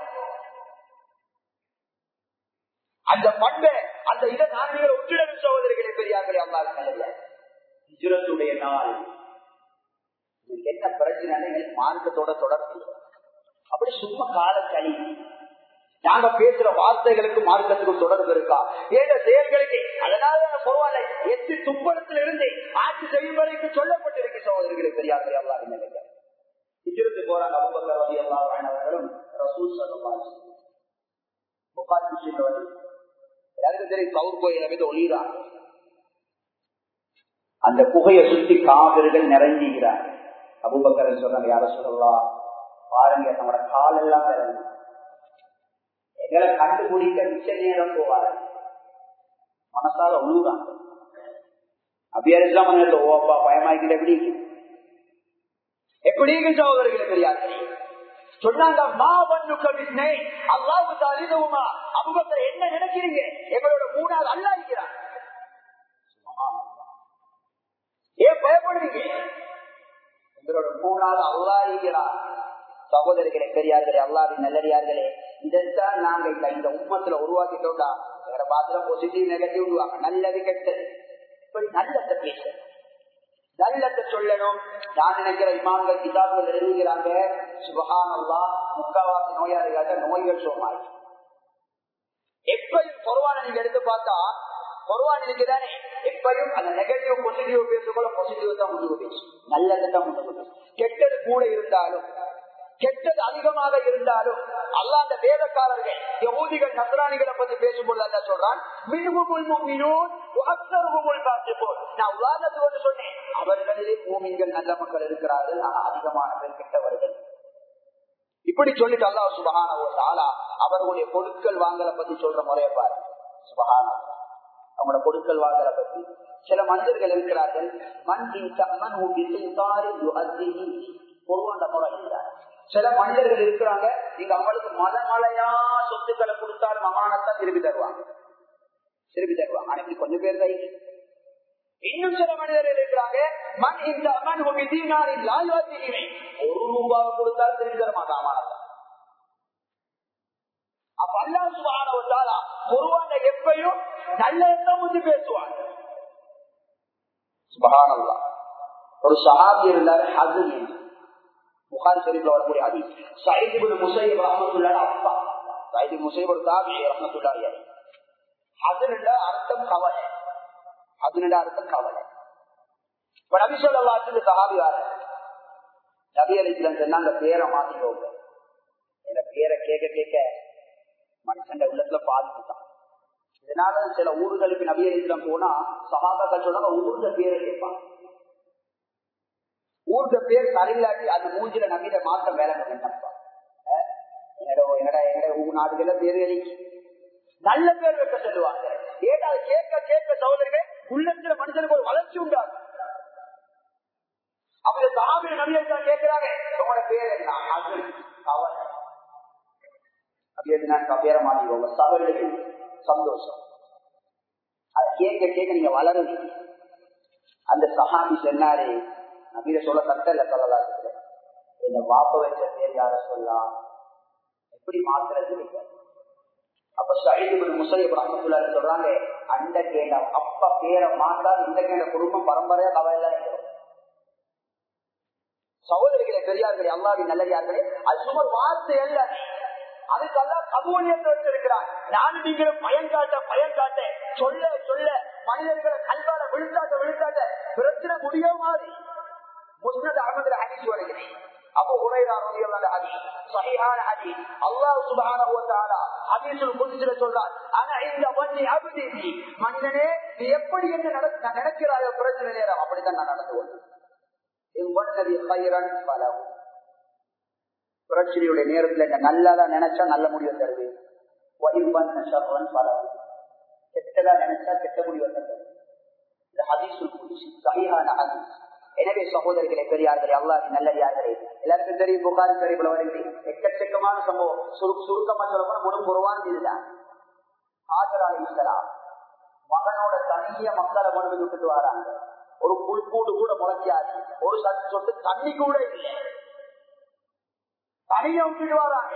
அந்த பண்பை அந்த இதை நான் நீங்கள் ஒற்றிடம் சகோதரிகளை பெரியார்களே, அல்லாஹ் ஹிஜ்ரத்துடைய நாள் என்ன பிரச்சனை மார்க்கத்தோட தொடர்பு. அப்படி சும்மா கால கழி நாங்க பேசுற வார்த்தைகளுக்கு மார்க்கத்துக்கும் தொடர்பு இருக்கா, ஏத செயல்களுக்கு. அதனால பரவாயில்ல, எட்டு துப்பணத்தில் இருந்து ஆட்சி செய்யும் வரைக்கும் சொல்லப்பட்டிருக்கு. சகோதரிகளை பெரியார்களே, அல்லாஹ் நிலைகள் ஹிஜ்ரத்து போறாங்க. அபூபக்கர் ரலியல்லாஹு அன்ஹு அவர்களும் ரசூல் ஸல்லல்லாஹு அலைஹி வஸல்லம் புகாரி முஸ்லிம்ல வந்து எல்லாருக்கும் தெரியும், கவுர் கோயில மீது ஒளிராங்க. அந்த குகையை சுற்றி காவிர்கள் நிறைஞ்சுகிறார். அபூபக்கர் சொல்றாங்க, யார சொல்லலாம் பாருங்க நம்மளோட கால் எல்லாம் பிறகு எங்களை கண்டுபிடிக்க மிச்ச நேரம் போவாரு, மனசால உழுவுறாங்க. அப்படியெல்லாம் ஓப்பா பயமாக்கிட்டு எப்படி எப்படி சகோதரர்களை தெரியாது சொன்னாங்க. அல்லாஹ்வுக்கு அறிந்தவுமா அபூபக்கர் என்ன நினைக்கிறீங்க, எங்களோட மூணாவது அல்லாஹ் இருக்கிறார். ஏன் பயப்படுறீங்க, எங்களோட மூணாவது அல்லாஹ் இருக்கிறார். சகோதரர்களே பெரியார்களே அல்லாஹ்வின் நல்லடியார்களே, இதைத்தான் நாங்க இந்த உம்மத்துல உருவாக்கிட்டோம்டா. வேற பாத்துல பாசிட்டிவ் நெகட்டிவ் உருவாங்க, நல்லது கெட்டது. இப்படி நல்லத்தை பேச நல்லத்தை சொல்லணும். நான் நினைக்கிற இமாம்கள் கிதாபுகள் எழுதுகிறாங்க, சுபஹானல்லாஹ் முக்காவாசி நோயாளிகளாக நோய்கள் சோமாய். எப்பயும் குர்ஆனை நீங்க எடுத்து பார்த்தா குர்ஆன் இருக்குதானே, எப்பயும் அந்த நெகட்டிவ் பாசிட்டிவ் பேசும்போது பாசிட்டிவ் தான் முன்னுக்கு பேசும், நல்லதை தான் முன்னுக்கு பேசும். கெட்டது கூட இருந்தாலும் கெட்டது அதிகமாக இருந்தாலும் அல்லாஹ் அந்த வேதக்காரர்கள் யஹூதிகள் நஸ்ரானிகளை பத்தி பேசும்போது அல்லாஹ் சொல்றான், மின்ஹுமுல் முஃமினூன் வ அக்ஸருஹுமுல் ஃபாஸிகூன். நான் உதாரணத்துக்கு சொன்னேன், அவர்களிலே மூமின்கள் நல்ல மக்கள் இருக்கிறார்கள், ஆனால் அதிகமான பேர் கெட்டவர்கள். இப்படி சொல்லிட்டு அல்லாஹ் சுப்ஹானஹு வ தஆலா அவர்களுடைய பொருட்கள் வாங்கலை பத்தி சொல்ற முறையை பாருங்க. சுப்ஹானல்லாஹ், அவங்களோட பொருட்கள் வாங்கலை பத்தி சில மனிதர்கள் இருக்கிறார்கள், மன் இன் தமன் பிஸின்தாரி யுஅத்திஹி பொருவாண்ட முறை இருக்கிறார். சில மனிதர்கள் இருக்கிறாங்க, நீங்க அவங்களுக்கு மலை மலையா சொத்துக்களை கொடுத்தாலும் அமானத்தான் திருப்பி தருவாங்க திருப்பி தருவாங்க அன்னைக்கு கொஞ்சம் பேர் தான். இன்னும் சில மனிதர்கள் இருக்கிறாங்க, மண் இந்த அமன் ஒரு ரூபாவை கொடுத்தாலும் திருப்பி தர மாட்டாங்க அமானத்தை. அப்ப அல்லாஹ் சுப்ஹானஹு வ தஆலா குர்ஆன்ல எப்பயும் நல்லதான் வந்து பேசுவாங்க. சுப்ஹானல்லாஹ். ஒரு சஹாபி இருந்தார், ஹஸன், புகாரி ஷரீஃப்ல வரக்கூடிய ஹதீஸ். சயீத் இப்னு முஸையப் ரஹ்மத்துல்லாஹி அப்பா, சயீத் இப்னு முஸையப் ஒரு தாபிஈ ரஹ்மத்துல்லாஹி அலைஹி. ஹஸன்ட அர்த்தம் கவலை, ஹஸன்ட அர்த்தம் கவலை. இப்ப நபி ஸல்லல்லாஹு அலைஹி வஸல்லம் சஹாபி வார நபி அலைஹிஸ்ஸலாம் சொன்னாங்க, பேரை மாத்திக்கோங்க. இந்த பேரை கேட்க கேட்க மனுஷன் உள்ளத்துல பாதிப்பு தான். இதனால சில ஊர்களுக்கு நபி அலைஹிஸ்ஸலாம் போனா சஹாபாக்கள் சொன்னாங்க, ஊர்ல பேரை கேட்பாங்க. ஊர்ல பேர் சரியில்லாட்டி அந்த மூஞ்சில நம்பிட மாற்றம் வேலை பண்ணப்பா. என்னோட என்னோட ஊர் நாடுகள பேர் நல்ல பேர் வைக்க சொல்லுவாங்க. ஏன்னா கேட்க கேட்க சகோதரர்கள் உள்ளத்துல மனுஷனுக்கு ஒரு வளர்ச்சி உண்டாகும். அவங்க சஹாபி நபியைத்தான் கேட்கிறாங்க, உங்களோட பேர் என்ன? அது கவலை. அப்படி நான் பேரை மாத்திக்கோங்க, சகோதரர்களுக்கு சந்தோஷம். அதை கேட்க கேட்க நீங்க வளருங்க. அந்த சஹாபி சொன்னாரு, நபியில சொல்ல கட்டல சொல்லலாம், இந்த வாப்ப வச்ச பேர் யார சொல்லலாம், எப்படி மாத்துறது? அப்ப சயீத் இப்னு முஸையப் ரஹ்மத்துல்லாஹி சொல்றாங்க, அந்த கேண்ட அப்பா பேரை மாத்தா இந்த கேண்ட குடும்பம் பரம்பரையா கவலை. சகோதரிகளே பெரியார்களே அல்லாஹ்வின் நல்லடியார்களே, அது சும்மா வார்த்தை அல்ல, அதுக்கு அல்லாஹ் கபூலியத்தை வச்சிருக்கிறார். நானும் நீங்களும் பயன் காட்ட பயன் காட்ட சொல்ல சொல்ல மனிதர்களை கல்வால விழுத்தாட்ட விழுத்தாட்ட பிரச்சனை முடிய மாதிரி முஸ்னத் அஹ்மதுல ஹதீஸ் வருகிறது. அபூ ஹுரைரா ரலியல்லாஹு அன்ஹு ஸஹீஹான ஹதீஸ். அல்லாஹ் சுப்ஹானஹு வ தஆலா ஹதீஸுல் குத்ஸில சொல்றார், அன இந்த வன்னி அப்தி, மனிதனே நீ எப்படி என்ன நினைக்கிறாயோ பிரச்சனை நேரம் அப்படித்தான் நான் நடந்து கொள்வேன். இவ்வன்னதி கைரன் பலவு, பிரச்சனையுடைய நேரத்துல நல்லதா நினைச்சா நல்ல முடிவை தருவேன். பலவு, கெட்டதா நினைச்சா கெட்ட முடிவை தருவேன். இந்த ஹதீஸுல் குத்ஸி ஸஹீஹான ஹதீஸ். எனவே சகோதரர்களே பெரியார்களே அல்லாஹ்வின் நல்லடியார்களே, எல்லாருக்கும் தெரியும் புகாரி ஷரீஃப்ல வருகிறது எக்கச்சக்கமான சம்பவம். சுருக்கமா சொல்ல முழு குர்ஆன் இதுதான். ஹாஜர் அலைஹிஸ்ஸலாம் மகனோட தனிய மக்களை கொண்டு விட்டுட்டு வராங்க. ஒரு புல்கூடு கூட முளைக்காது, ஒரு சொட்டு தண்ணி கூட இல்லை, தனியா விட்டுட்டு வராங்க.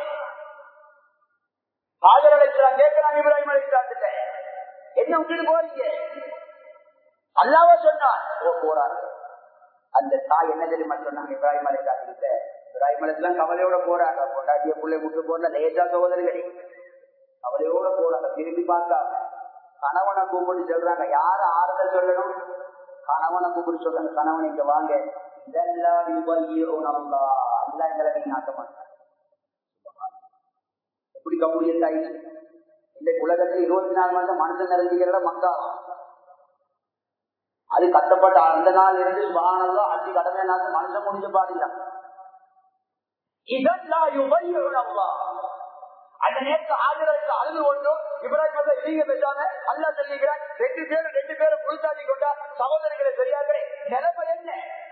ஹாஜர் அலைஹிஸ்ஸலாம் கேட்கிறாங்க இப்ராஹிம் அலைஹிஸ்ஸலாத்திட்ட, என்ன விட்டுட்டு போறீங்க? அல்லாஹ் சொன்னார் போறாங்க. அந்த தாய் என்ன தெரியுமா சொன்னாங்க இப்ராஹிம் அலைஹிஸ்ஸலாத்திட்ட? இப்ராஹிம் அலைஹிஸ்ஸலாம் கவலையோட போறாங்க, பொண்டாட்டிய புள்ளை விட்டு போற லேசா சகோதரர்களே, கவலையோட போறாங்க. திரும்பி பார்க்காம கணவனை கூப்பிட்டு சொல்றாங்க, யார ஆறுதல் சொல்லணும்? கணவனை கூப்பிட்டு சொல்றாங்க, கணவனை இங்க வாங்க, இதெல்லாம் அல்லா எங்களை நீங்க நாட்ட மாட்டாங்க. எப்படி கபூலியத் ஆயிடுச்சு? இந்த உலகத்துல இருபத்தி நாலு மாதம் மனுஷன் நிறைஞ்சிக்கிற மக்கா, அது கட்டப்பட்ட அந்த நாள் இருந்து சுபஹானல்லாஹ் அஞ்சு கடமை நாள் மனுஷன் முடிஞ்ச பாடில்ல. அந்த நேரத்தில் ஆஜராக அழுது கொண்டோம் இப்ராஹிம் நீங்க பேசாம அல்லா சொல்லிக்கிறான் ரெண்டு பேரும் ரெண்டு பேரும் புழுத்தாடி கொண்டா சகோதரர்களை தெரியாதே நிலைமை என்ன?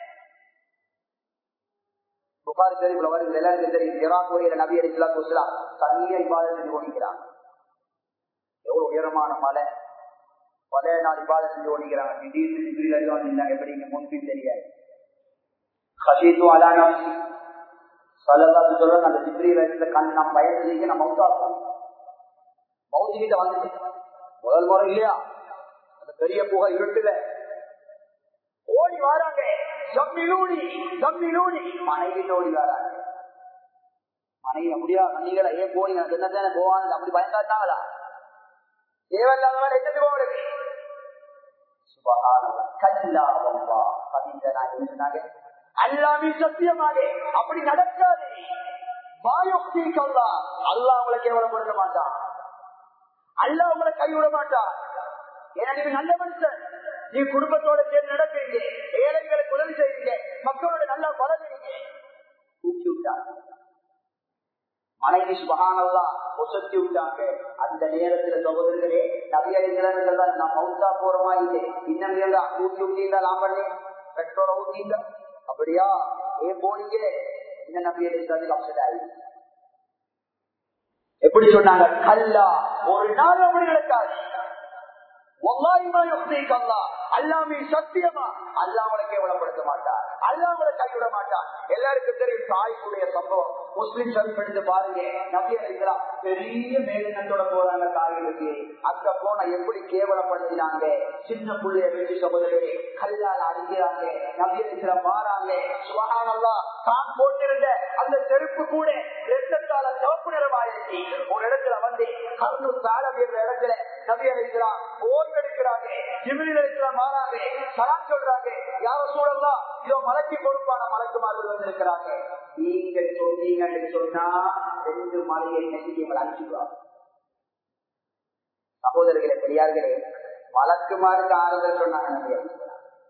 புகாரி தெரிவில வருகிற எல்லாருக்கும் தெரியும் ஈராக்குரிய நபி அலைஹிஸ்ஸலாத்து வஸலாம் தனியே இபாதத் செஞ்சு கொண்டிருக்கிறாங்க. எவ்வளவு உயரமான மலை, பழைய நாள் இபாதத் செஞ்சு கொண்டிருக்கிறாங்க. திடீர்னு ஜிப்ரீல் அலைஹிஸ்ஸலாம் எப்படி முன்பின் தெரியாது. ஹஷீது அலா நஃப்ஸி ஸல்லல்லாஹு சொல்ற அந்த ஜிப்ரீல் அலைஹிஸ்ஸலாம் கண் நாம் பயந்து நம்ம மௌத்தாகும் மௌத்து கிட்ட வந்துட்டு முதல் முறை இல்லையா அந்த பெரிய புகை இருட்டுல ஓடி வராங்க. ஜம்மிலூனி ஜம்மிலூனி மனைவி ஓடி வராங்க. மனைவி அப்படியா நீங்களா ஏன் போனீங்க என்னத்தானே போவாங்க அப்படி பயந்தாட்டாங்களா? தேவையில்லாதவங்க என்னது போவதுக்கு சுபஹானல்லாஹ் கல்லா வல்லாஹ் பதிந்த நாயகம் சொன்னாங்க அல்லாஹ்வே சத்தியமாக அப்படி நடக்காது. வாயுக்திக அல்லாஹ் அல்லாஹ் உங்களை கேவலப்படுத்த மாட்டான். அல்லாஹ் உங்களை கைவிட மாட்டான். ஏன்னா நீங்க நல்ல மனுஷன், நீ குடும்பத்தோட சேர்ந்து நடக்கிறீங்க, ஏழைகளுக்கு உதவி செய்வீங்க, மக்களோட நல்லா பழகுறீங்க. தூக்கி விட்டாங்க மனைவி சுபஹானல்லாஹ் ஒசத்தி விட்டாங்க. அந்த நேரத்துல சகோதரர்களே நபி அலைஹிஸ்ஸலாம் தான் நான் மௌத்தா போறமா இல்லை இன்னும் ஊட்டி ஊட்டிங்களா லாம்பண்ணே பெட்ரோலை ஊட்டிங்க அப்படியா ஏன் போனீங்க என்ன நபி அலைஹிஸ்ஸலாம் அப்செட் ஆகி எப்படி சொன்னாங்க? கல்லா ஒரு நாள் அப்படி நடக்காது. அல்லாமே சத்தியமா அல்லாமலை கேவலப்படுத்த மாட்டார், அல்லாமலை கைவிட மாட்டார். எல்லாருக்கும் தெரியும் தாய்க்குடைய சம்பவம். முஸ்லிம் ஷரீஃப் எடுத்து பாருங்க, நபி அலைஹிஸ்ஸலாம் பெரிய மேலினத்தோட போறாங்க தாய்களுக்கு. அங்க போன எப்படி கேவலப்படுத்தினாங்க. சின்ன புள்ளைய வச்சு சகோதரே கல்லால் அடிக்கிறாங்க. நபி அலைஹிஸ்ஸலாம் மாறாங்க. சுபஹானல்லாஹ் தான் போட்டிருந்த அந்த செருப்பு கூட இரத்தத்தால சிவப்பு நிறமாயிருச்சு. ஒரு இடத்துல வந்து கர்னு சாலம் என்ற இடத்துல நபி அலைஹிஸ்ஸலாம் ஓய்வெடுக்கிறாங்க. ஜிப்ரீல் அலைஹிஸ்ஸலாம் மாறாங்க, சலாம் சொல்றாங்க. யா ரசூலல்லாஹ் இதோ மலக்கு பொறுப்பான மலக்குமார்கள் வந்திருக்கிறாங்க. நீங்க சொன்னீங்கன்னு சொன்னா ரெண்டு மலையை நெருங்கியவர்கள் அனுப்பிடுவாங்க. சகோதரர்களே பெரியார்களே மலக்குமாருக்கு ஆறுதல் சொன்னாங்க நபி அலைஹிஸ்ஸலாம்.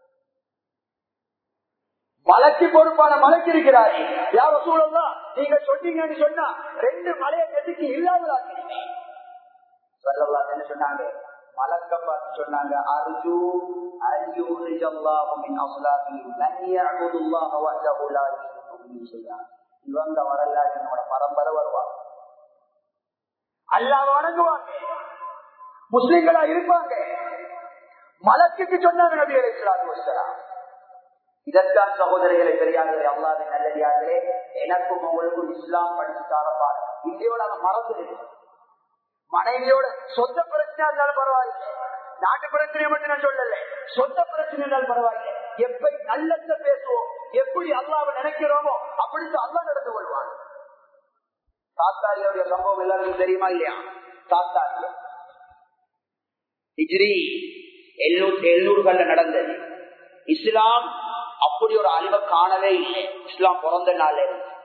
மலைக்கு பொறுப்பான மலைக்கு இருக்கிறாரு. யா ரசூலல்லாஹ் நீங்க சொன்னீங்கன்னு சொன்னா ரெண்டு மலையை நெருக்கி இல்லாதவராக்கிறீங்க. ஸல்லல்லாஹு என்ன சொன்னாங்க? மலக்க பார்த்து சொன்னாங்க அர்ஜூ அய்யுரிஜல்லாஹு மின் அஸ்லாபி லன் யஅபுதுல்லாஹ வஹ்தஹு லா யுஷ்ரிகு பிஹி ஷைஆ. இவங்க வரலாறு என்னோட பரம்பரை வருவாங்க, அல்லாஹ் வணங்குவாங்க, முஸ்லிம்களா இருப்பாங்க. மலக்குக்கு சொன்னாங்க நபி அலைஹிஸ்ஸலாத்து வஸலாம். இதற்கான சகோதரிகளை பெரியார்களே அல்லாஹ்வின் நல்லடியார்களே எனக்கும் உங்களுக்கும் இஸ்லாம் படிச்சு தரப்பாடு இந்தியோட மறந்து இருக்கு. மனைவியோட சொந்த பிரச்சனை இருந்தாலும் பரவாயில்லை, நாட்டு பிரச்சனையை மட்டும் நான் சொல்லல, சொந்த பிரச்சனை இருந்தாலும் பரவாயில்லை. எப்படி நல்லத்தை பேசுவோம், எப்படி அல்லாஹ்வை நினைக்கிறோமோ அப்படித்தான் அல்லாஹ் நடந்து கொள்வான். தாத்தாரியோடைய சம்பவம் எல்லாருக்கும் தெரியுமா இல்லையா? தாத்தாரிய ஹிஜ்ரி எழுநூத்தி எழுநூறுகள்ல நடந்தது. இஸ்லாம் அப்படி ஒரு அழிவை காணவே இல்லை. இஸ்லாம் பிறந்த நாள்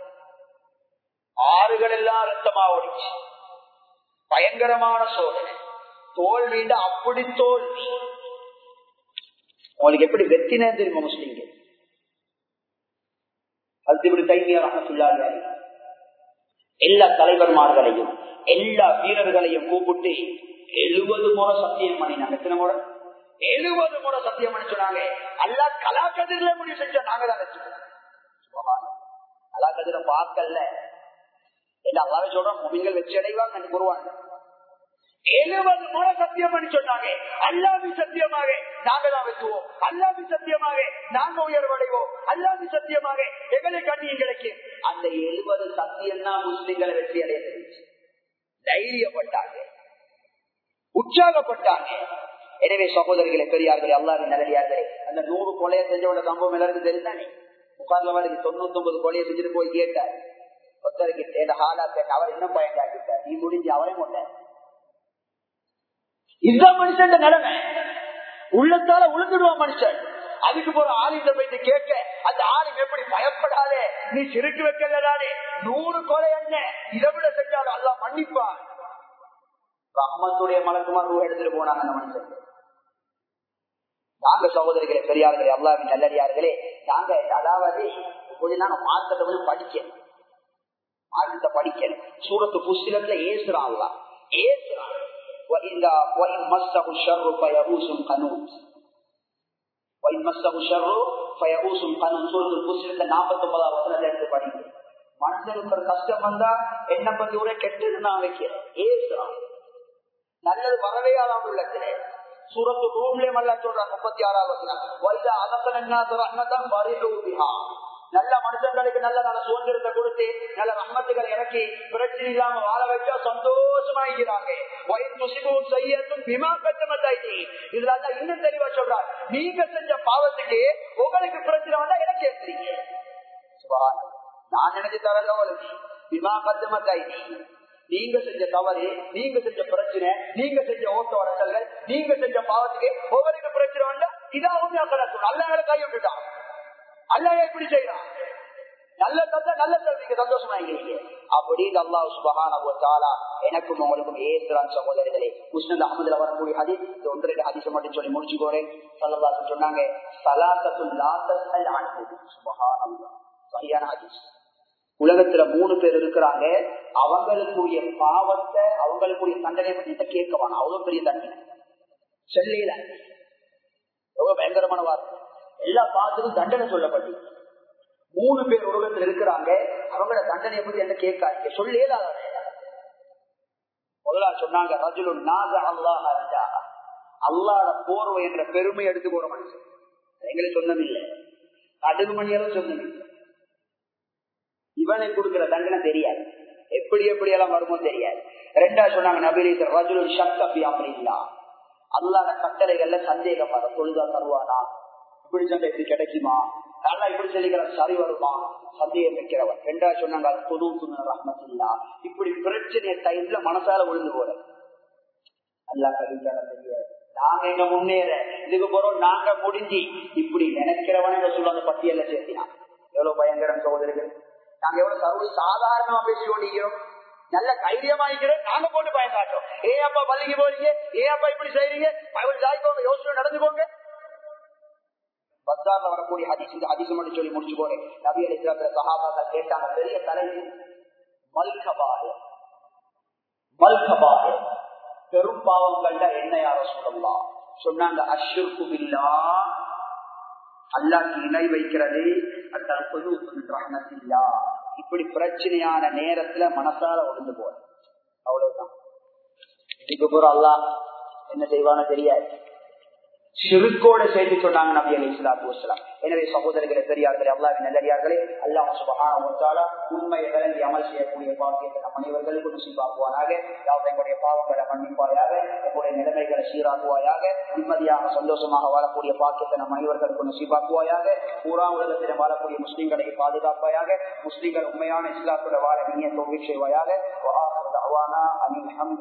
ஆறுகள் எல்லாம் ரத்தமா ஓடிச்சு. பயங்கரமான சோதனை, தோல்விண்ட அப்படி தோல்வி. உங்களுக்கு எப்படி வெற்றினே தெரியுமா? முஸ்லிம்கள் அது தைமியா ரஹ்மத்துல்லாஹி அலைஹி எல்லா தலைவர்மார்களையும் எல்லா வீரர்களையும் கூப்பிட்டு எழுபது முறை சத்தியம் பண்ணினாங்க. எத்தனை முறை? எழுபது முறை சத்தியம் பண்ணி சொன்னாங்க. அல்லாஹ் கலாக்கதிரில முடிவு செஞ்சா நாங்க தான் வச்சுக்கோம். கலாக்கதிர பார்க்கல என்ன அல்லாவே சொல்றோம், முமின்கள் வெற்றி அடைவாங்க கூறுவாங்க. எழுபது முறை சத்தியம் பண்ணி சொன்னாங்க. அல்லாஹ்வின் சத்தியமாக நாங்க தான் வெற்றுவோம், அல்லாஹ்வின் சத்தியமாக நாங்க உயர்வடைவோம், அல்லாஹ்வின் சத்தியமாக எங்களை கண்ணி எங்களுக்கு. அந்த எழுபது சத்தியம் தான் முஸ்லிம்களை வெற்றி அடைய தெரிஞ்சு தைரியப்பட்டாங்க, உற்சாகப்பட்டாங்க. எனவே சகோதரிகளை பெரியார்களே அல்லாஹ்வின் நல்லடியார்களே அந்த நூறு கொலையை செஞ்சவங்க சம்பவம் எல்லாருக்கும் தெரிந்தானே. முகார்ல வந்து தொண்ணூத்தி ஒன்பது கொலையை செஞ்சுட்டு போய் கேட்டார் ஒருத்தருக்கு ஹாலா கேட்ட அவர் இன்னும் பயம் காட்டிட்டார். நீ முடிஞ்சு அவரே கொண்ட இதுதான் மனுஷன் நிலைமை. உள்ளத்தால உளுந்துடுவான் மனுஷன். அதுக்கு போற ஆளுங்க போயிட்டு கேட்க அந்த ஆளுங்க எப்படி பயப்படாதே, நீ சிறுக்கு வைக்கலதானே, நூறு கொலை என்ன இதை விட செஞ்சாலும் அல்லாஹ் மன்னிப்பான். ரஹ்மத்துடைய மலக்குமார் ரூஹ் எடுத்துட்டு போனாங்க அந்த மனுஷன். நாங்க சகோதரிகளே பெரியார்களே அல்லாஹ்வின் நல்லடியார்களே, நாங்க அதாவது கொஞ்ச நாங்க மார்க்கத்தை வந்து படிக்கணும், மார்க்கத்தை படிக்கணும். சூரத்து புஸ்தகத்துல ஏசுறான் அல்லாஹ், ஏசுறான் மனுஷனுக்கு ஒரு கஷ்டம் வந்தா என்ன பத்தி கூட கெட்டது நான் வைக்கிறேன், ஏசுறான். நல்லது வரவே ஆளாம் உள்ளத்துல சூரத்து ரூம்லயே மல்லா சொல்றான் முப்பத்தி ஆறாவது நல்ல மனுஷங்களுக்கு நல்ல நல்ல சுதந்திரத்தை கொடுத்து நல்ல ரஹ்மத்துகளை இறக்கி பிரச்சனை இல்லாம வாழ வச்சா சந்தோஷமாகிறாங்க. இதுல இன்னும் தெளிவா சொல்றார், நீங்க செஞ்ச பாவத்துக்கு உங்களுக்கு பிரச்சனை வந்தா எனக்கு ஏற்றுறீங்க. நான் நினைச்சு தரல உங்களுக்கு விமா கத்தமத்தாயிட்டி, நீங்க செஞ்ச தவறு, நீங்க செஞ்ச பிரச்சனை, நீங்க செஞ்ச ஓட்ட வழக்கங்கள், நீங்க செஞ்ச பாவத்துக்கு ஒவ்வொருக்கு பிரச்சனை வந்தா இதான் அல்ல கை விட்டுட்டான். அல்ல எப்படி செய்யறான்? நல்ல தந்த நல்ல நீங்க சந்தோஷமா இருக்கிறீங்க. அப்படி அல்லாஹ் சுப்ஹானஹு வ தஆலா எனக்கும் உங்களுக்கும் ஏசுறான். சகோதரர்களே, முஸ்னத் அஹ்மதுல வரக்கூடிய ஹதீஸ், இந்த ஒன்றரை ஹதீஸை மட்டும் சொல்லி முடிச்சுக்கோறேன். ஸல்லல்லாஹு அலைஹி சொன்னாங்க, ஸலாத்துல் லா தஸ்அல் அன்ஹு. சுப்ஹானல்லாஹ், சரியான ஹதீஸ். உலகத்துல மூணு பேர் இருக்கிறாங்க, அவங்களுக்குரிய பாவத்தை அவங்களுக்குரிய தண்டனை பற்றி கேட்க வேணாம். அவ்வளவு பெரிய தண்டனை செல்லையில ரொம்ப பயங்கரமான வார்த்தை. எல்லா பாவத்துக்கும் தண்டனை சொல்லப்பட்டு மூணு பேர் உலகத்தில் இருக்கிறாங்க, அவங்களோட தண்டனையை பற்றி என்ன கேட்காதீங்க, சொல்லேல. முதலா சொன்னாங்க, ரஜுலுன் நாஸ அல்லாஹ் ரஜா, அல்லாஹ்வுடைய போர்வை என்ற பெருமை எடுத்து போற மனுஷன். எங்களுக்கு சொன்னதில்லை, அடுகு மணியெல்லாம் சொன்னதில்லை. இவனை கொடுக்கிற தண்டனை தெரியாது, எப்படி எப்படி எல்லாம் வருமோ தெரியாது. ரெண்டா சொன்னாங்க நபீர் ரஜுலுன் ஷக்க ஃபீ அம்ரில்லாஹ், அல்லாஹ்வுடைய கட்டளைகள்ல சந்தேகப்பட, தொழுதா தருவானா, இப்படி சண்டை எப்படி கிடைக்குமா, நல்லா இப்படி சொல்லிக்கிற சரி வருமா, சந்தேகம் வைக்கிறவன். ரெண்டா சொன்னாங்க ரஹ்மத்துல்லாஹ், இப்படி பிரச்சனை டைம்ல மனசால விழுந்து போற அல்லாஹ் கவிஞர தெரியாது. நாங்க எங்க முன்னேற இதுக்கு போறோம், நாங்க முடிஞ்சு இப்படி நினைக்கிறவனே சொல்ல அந்த பட்டியல சேர்த்தினான். எவ்வளவு பயங்கரம் சகோதரர்கள். நாங்க எவ்வளவு சர்வ சாதாரணமா பேசி கொண்டிருக்கிறோம், நல்ல தைரியமாக்கிறோம், நாங்க போட்டு பயன்காட்டோம். ஏ அப்பா பள்ளிக்கு போறீங்க, ஏ அப்பா இப்படி செய்றீங்க, ஜாய்க்கோங்க, யோசனை நடந்துக்கோங்க. பஸ்தார்ல வரக்கூடிய ஹதீஸ், இந்த ஹதீஸ் மட்டும் சொல்லி முடிச்சு போறேன். நபி அலைஹிஸ்ஸலாத்து சஹாபாக்கள் கேட்டாங்க, பெரிய தலைவி மல்கபாய மல்கபாய பெரும் பாவம் கண்ட என்ன யார சொல்லலாம் சொன்னாங்க, அஷ்ஷிர்கு பில்லாஹ், அல்லாஹ்க்கு இணை வைக்கிறது, இப்படி பிரச்சனையான நேரத்துல மனசால ஒழுந்து போற அவ்வளவுதான். இதுக்கு போற அல்லாஹ் என்ன செய்வானோ தெரியாது, ஷிர்கோட செய்து சொன்னாங்க நபி அலைஹிஸ்ஸலாத்து வஸலாம். எனவே சகோதரர்களே பெரியார்களே அல்லாஹ்வின் நல்லடியார்களே, அல்லாஹ் சுப்ஹானஹு வ தஆலா உண்மையை விளங்கி அமல் செய்யக்கூடிய பாக்கியத்தை நம் அனைவர்களுக்கும் நசீபாக்குவானாக. யாவது எங்களுடைய பாவங்களை மன்னிப்பாயாக, எங்களுடைய நிலைமைகளை சீராக்குவாயாக, நிம்மதியாக சந்தோஷமாக வாழக்கூடிய பாக்கியத்தை நம் அனைவர்களுக்கும் நசீபாக்குவாயாக. பூரா உலகத்தில் வாழக்கூடிய முஸ்லிம்களை பாதுகாப்பாயாக, முஸ்லிம்கள் உண்மையான இஸ்லாத்துடைய வாழ நீய தௌஃபீக் செய்வாயாக.